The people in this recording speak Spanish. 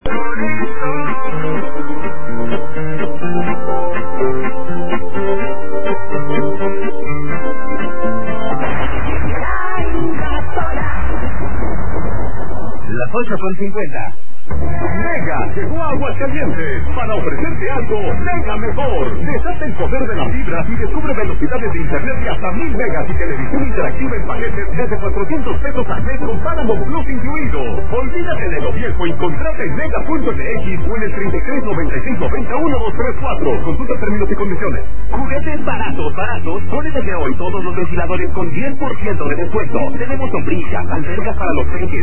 Las 8:50. Mega llegó a Aguascalientes para ofrecerte algo mega mejor. Desata el poder de las fibras y descubre velocidades de internet de hasta 1000 megas y televisión interactiva en paquetes desde 400 pesos al mes con Paramount Plus incluido. Olvídate de lo viejo y contrata en mega.mx o en el 3396901234. Consulta términos y condiciones. Juguetes baratos. Pone desde hoy todos los ventiladores con 10% de descuento. Tenemos sombrillas, albergas para los peques,